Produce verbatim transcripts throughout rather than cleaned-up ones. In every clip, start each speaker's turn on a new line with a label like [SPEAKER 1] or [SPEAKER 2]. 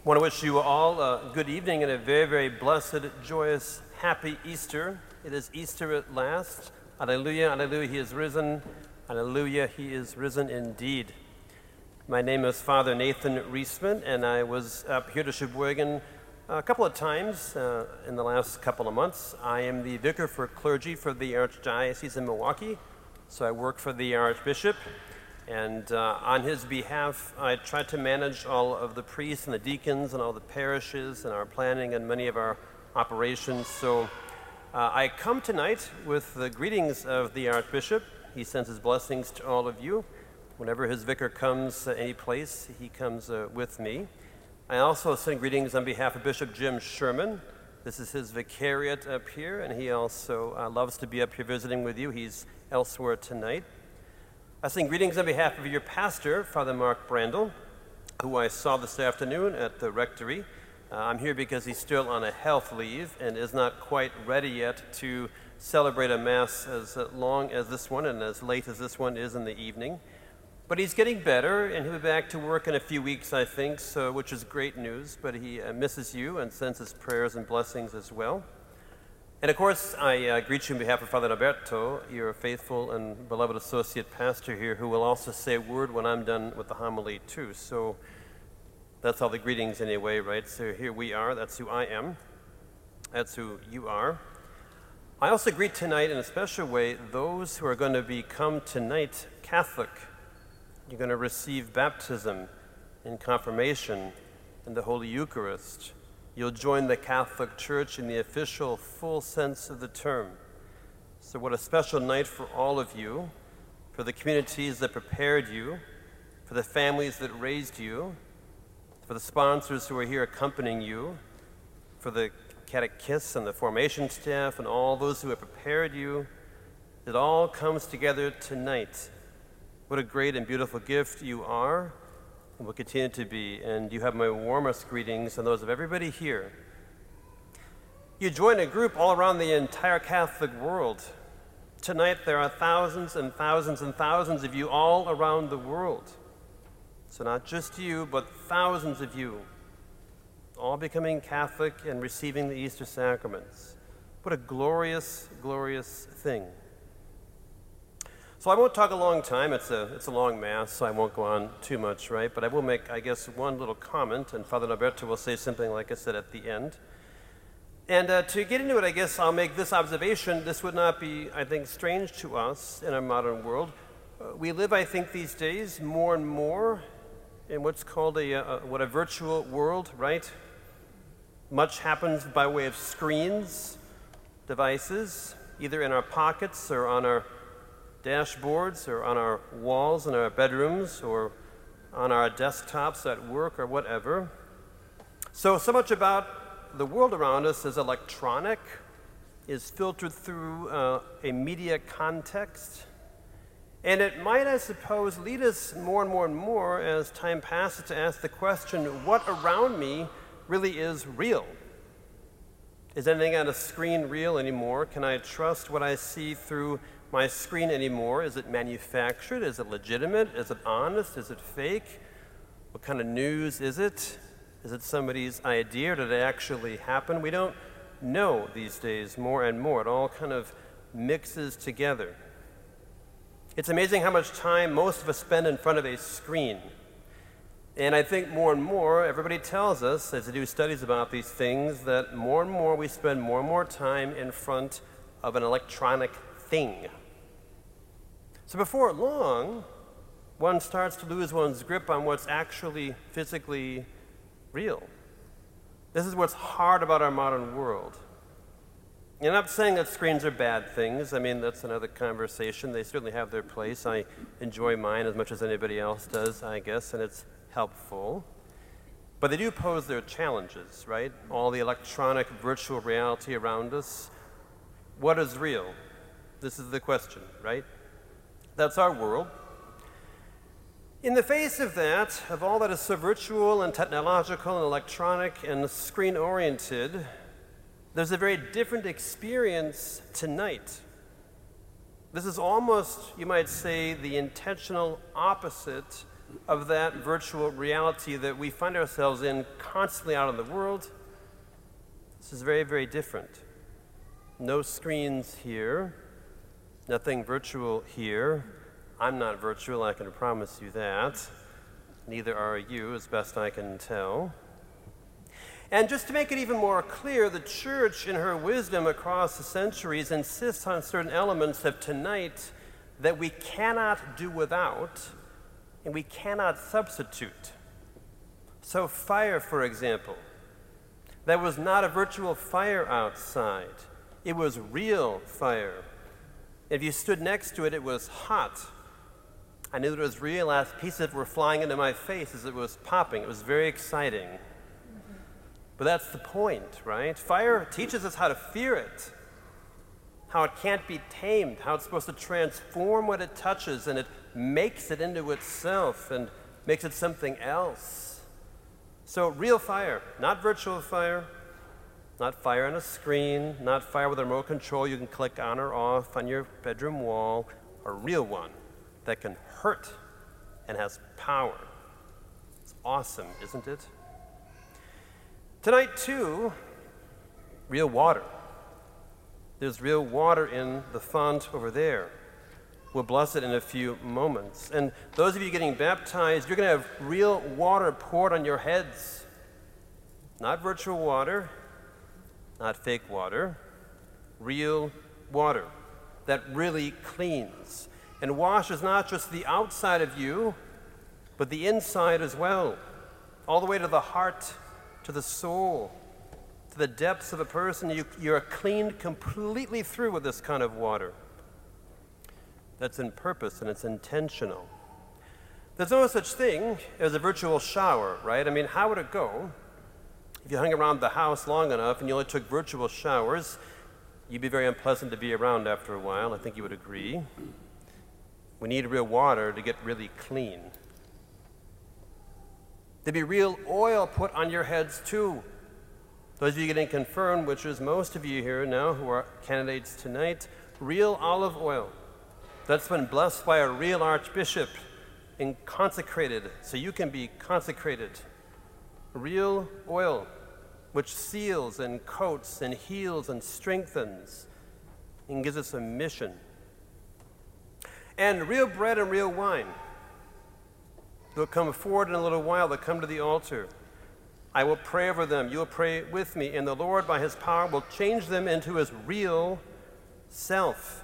[SPEAKER 1] I want to wish you all a good evening and a very, very blessed, joyous, happy Easter. It is Easter at last. Alleluia, alleluia, he is risen. Alleluia, he is risen indeed. My name is Father Nathan Reisman, and I was up here to Sheboygan a couple of times uh, in the last couple of months. I am the vicar for clergy for the Archdiocese in Milwaukee, so I work for the Archbishop. And uh, on his behalf, I try to manage all of the priests and the deacons and all the parishes and our planning and many of our operations. So uh, I come tonight with the greetings of the Archbishop. He sends his blessings to all of you. Whenever his vicar comes uh, any place, he comes uh, with me. I also send greetings on behalf of Bishop Jim Sherman. This is his vicariate up here, and he also uh, loves to be up here visiting with you. He's elsewhere tonight. I send greetings on behalf of your pastor, Father Mark Brandel, who I saw this afternoon at the rectory. Uh, I'm here because he's still on a health leave and is not quite ready yet to celebrate a Mass as long as this one and as late as this one is in the evening. But he's getting better, and he'll be back to work in a few weeks, I think, so, which is great news. But he uh, misses you and sends his prayers and blessings as well. And of course, I uh, greet you on behalf of Father Alberto, your faithful and beloved associate pastor here, who will also say a word when I'm done with the homily too. So that's all the greetings anyway, right? So here we are. That's who I am. That's who you are. I also greet tonight in a special way those who are going to become tonight Catholic. You're going to receive baptism and confirmation and the Holy Eucharist. You'll join the Catholic Church in the official full sense of the term. So what a special night for all of you, for the communities that prepared you, for the families that raised you, for the sponsors who are here accompanying you, for the catechists and the formation staff and all those who have prepared you. It all comes together tonight. What a great and beautiful gift you are, and will continue to be, and you have my warmest greetings and those of everybody here. You join a group all around the entire Catholic world. Tonight there are thousands and thousands and thousands of you all around the world. So not just you, but thousands of you, all becoming Catholic and receiving the Easter sacraments. What a glorious, glorious thing. So I won't talk a long time. It's a, it's a long Mass, so I won't go on too much, right? But I will make, I guess, one little comment, and Father Alberto will say something like I said at the end. And uh, to get into it, I guess I'll make this observation. This would not be, I think, strange to us in our modern world. Uh, we live, I think, these days more and more in what's called a, a what a virtual world, right? Much happens by way of screens, devices, either in our pockets or on our dashboards or on our walls in our bedrooms or on our desktops at work or whatever. So, so much about the world around us is electronic, is filtered through uh, a media context. And it might, I suppose, lead us more and more and more as time passes to ask the question, what around me really is real? Is anything on a screen real anymore? Can I trust what I see through my screen anymore? Is it manufactured? Is it legitimate? Is it honest? Is it fake? What kind of news is it? Is it somebody's idea, or did it actually happen? We don't know these days more and more. It all kind of mixes together. It's amazing how much time most of us spend in front of a screen. And I think more and more, everybody tells us, as they do studies about these things, that more and more we spend more and more time in front of an electronic thing. So before long, one starts to lose one's grip on what's actually physically real. This is what's hard about our modern world. And I'm not saying that screens are bad things. I mean, that's another conversation. They certainly have their place. I enjoy mine as much as anybody else does, I guess, and it's helpful. But they do pose their challenges, right? All the electronic virtual reality around us. What is real? This is the question, right? That's our world. In the face of that, of all that is so virtual and technological and electronic and screen-oriented, there's a very different experience tonight. This is almost, you might say, the intentional opposite of that virtual reality that we find ourselves in constantly out in the world. This is very, very different. No screens here, nothing virtual here. I'm not virtual, I can promise you that. Neither are you, as best I can tell. And just to make it even more clear, the church, in her wisdom across the centuries, insists on certain elements of tonight that we cannot do without and we cannot substitute. So fire, for example, that was not a virtual fire outside. It was real fire. If you stood next to it, it was hot. I knew that it was real as pieces were flying into my face as it was popping. It was very exciting. But that's the point, right? Fire teaches us how to fear it, how it can't be tamed, how it's supposed to transform what it touches, and it makes it into itself and makes it something else. So real fire, not virtual fire, not fire on a screen, not fire with a remote control you can click on or off on your bedroom wall, a real one that can hurt and has power. It's awesome, isn't it? Tonight, too, real water. There's real water in the font over there. We'll bless it in a few moments. And those of you getting baptized, you're going to have real water poured on your heads. Not virtual water, not fake water, real water that really cleans and washes not just the outside of you, but the inside as well, all the way to the heart, to the soul, to the depths of a person. You, you're cleaned completely through with this kind of water. That's in purpose and it's intentional. There's no such thing as a virtual shower, right? I mean, how would it go if you hung around the house long enough and you only took virtual showers? You'd be very unpleasant to be around after a while. I think you would agree. We need real water to get really clean. There'd be real oil put on your heads too. Those of you getting confirmed, which is most of you here now who are candidates tonight, real olive oil. That's been blessed by a real archbishop and consecrated, so you can be consecrated. Real oil, which seals and coats and heals and strengthens and gives us a mission. And real bread and real wine. They'll come forward in a little while. They'll come to the altar. I will pray over them. You will pray with me. And the Lord, by his power, will change them into his real self.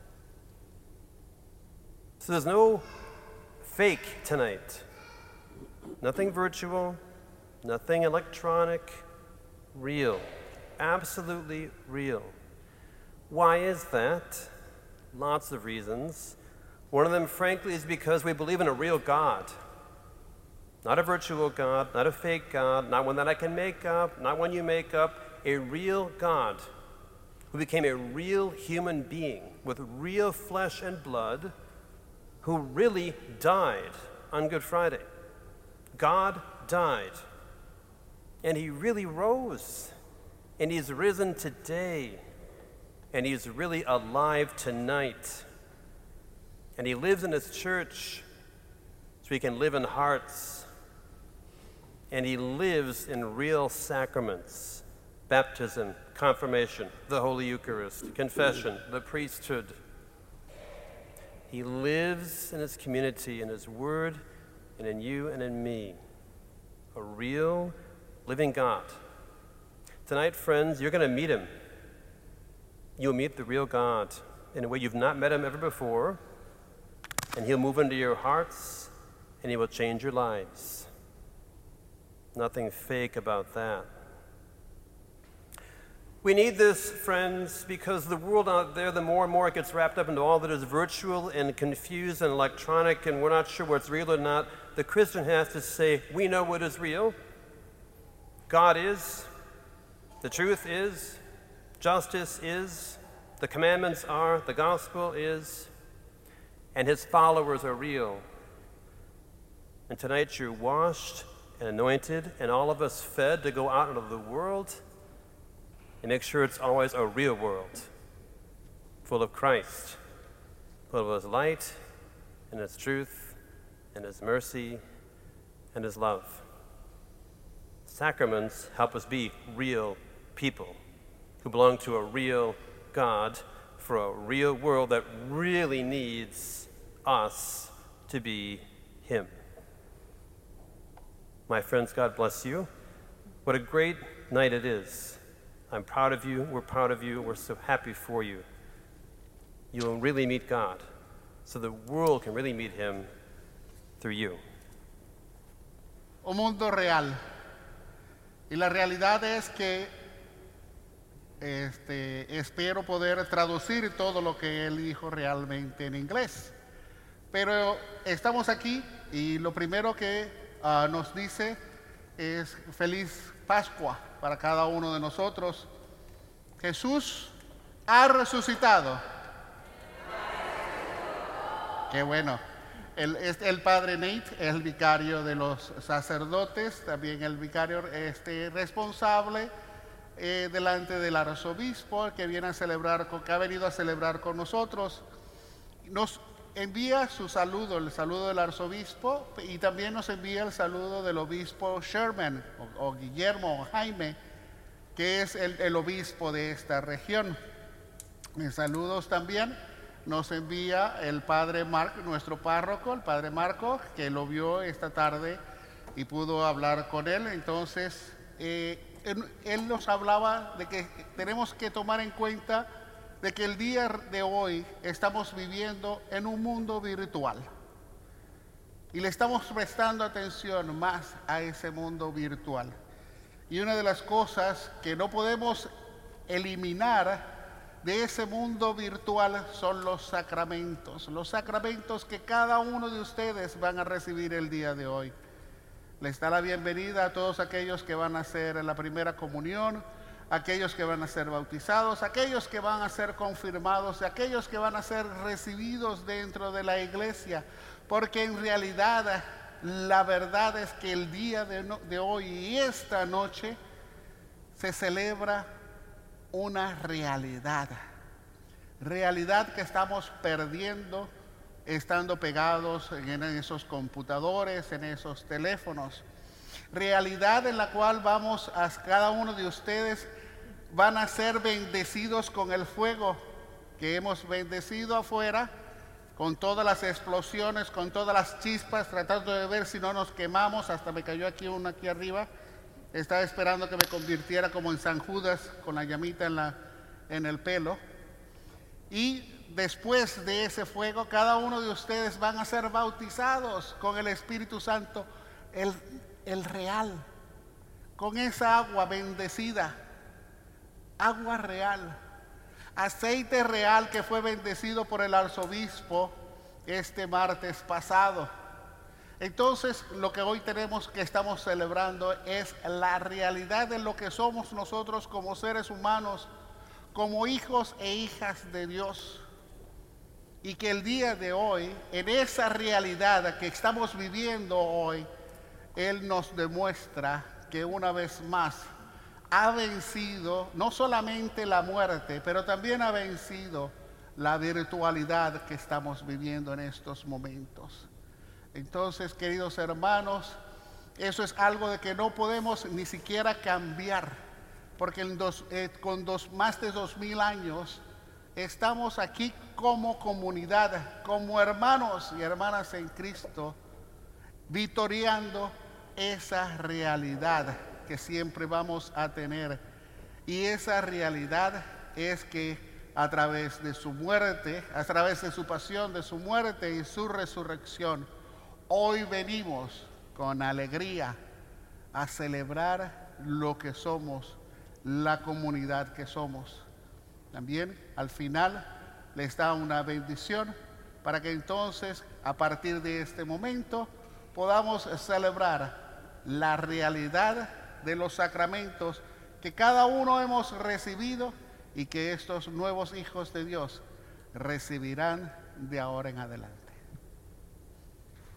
[SPEAKER 1] So there's no fake tonight. Nothing virtual. Nothing electronic. Real. Absolutely real. Why is that? Lots of reasons. One of them, frankly, is because we believe in a real God. Not a virtual God, not a fake God, not one that I can make up, not one you make up, a real God who became a real human being with real flesh and blood, who really died on Good Friday. God died, and he really rose, and he's risen today, and he's really alive tonight. And he lives in his church so he can live in hearts. And he lives in real sacraments: baptism, confirmation, the Holy Eucharist, confession, the priesthood. He lives in his community, in his word, and in you and in me. A real living God. Tonight, friends, you're going to meet him. You'll meet the real God in a way you've not met him ever before. And he'll move into your hearts, and he will change your lives. Nothing fake about that. We need this, friends, because the world out there, the more and more it gets wrapped up into all that is virtual and confused and electronic, and we're not sure what's real or not. The Christian has to say, we know what is real. God is, the truth is, justice is, the commandments are, the gospel is, and his followers are real. And tonight you're washed and anointed, and all of us fed to go out into the world and make sure it's always a real world, full of Christ, full of his light and his truth and His mercy and His love. Sacraments help us be real people who belong to a real God for a real world that really needs us to be Him. My friends, God bless you. What a great night it is. I'm proud of you. We're proud of you. We're so happy for you. You will really meet God, so the world can really meet Him through you.
[SPEAKER 2] Un mundo real. Y la realidad es que este, espero poder traducir todo lo que él dijo realmente en inglés. Pero estamos aquí y lo primero que uh, nos dice es feliz Pascua para cada uno de nosotros. Jesús ha resucitado. Qué bueno. El, el padre Nate es el vicario de los sacerdotes, también el vicario este, responsable eh, delante del arzobispo que viene a celebrar, que ha venido a celebrar con nosotros. Nos envía su saludo, el saludo del arzobispo, y también nos envía el saludo del obispo Sherman o, o Guillermo o Jaime, que es el, el obispo de esta región. Mis saludos también nos envía el padre Mark, nuestro párroco, el padre Marco, que lo vio esta tarde y pudo hablar con él. Entonces, eh, él, él nos hablaba de que tenemos que tomar en cuenta de que el día de hoy estamos viviendo en un mundo virtual. Y le estamos prestando atención más a ese mundo virtual. Y una de las cosas que no podemos eliminar de ese mundo virtual son los sacramentos, los sacramentos que cada uno de ustedes van a recibir el día de hoy. Les da la bienvenida a todos aquellos que van a hacer la primera comunión, aquellos que van a ser bautizados, aquellos que van a ser confirmados, aquellos que van a ser recibidos dentro de la iglesia, porque en realidad la verdad es que el día de, no, de hoy y esta noche se celebra una realidad, realidad que estamos perdiendo estando pegados en esos computadores, en esos teléfonos, realidad en la cual vamos a cada uno de ustedes van a ser bendecidos con el fuego que hemos bendecido afuera, con todas las explosiones, con todas las chispas, tratando de ver si no nos quemamos. Hasta me cayó aquí uno aquí arriba. Estaba esperando que me convirtiera como en San Judas con la llamita en, la, en el pelo. Y después de ese fuego, cada uno de ustedes van a ser bautizados con el Espíritu Santo, el, el real, con esa agua bendecida, agua real, aceite real que fue bendecido por el arzobispo este martes pasado. Entonces, lo que hoy tenemos que estamos celebrando es la realidad de lo que somos nosotros como seres humanos, como hijos e hijas de Dios. Y que el día de hoy, en esa realidad que estamos viviendo hoy, Él nos demuestra que una vez más ha vencido no solamente la muerte, pero también ha vencido la virtualidad que estamos viviendo en estos momentos. Entonces, queridos hermanos, eso es algo de que no podemos ni siquiera cambiar, porque en dos, eh, con dos, más de dos mil años estamos aquí como comunidad, como hermanos y hermanas en Cristo, victoriando esa realidad que siempre vamos a tener. Y esa realidad es que a través de su muerte, a través de su pasión, de su muerte y su resurrección, hoy venimos con alegría a celebrar lo que somos, la comunidad que somos. También al final les da una bendición para que entonces a partir de este momento podamos celebrar la realidad de los sacramentos que cada uno hemos recibido y que estos nuevos hijos de Dios recibirán de ahora en adelante.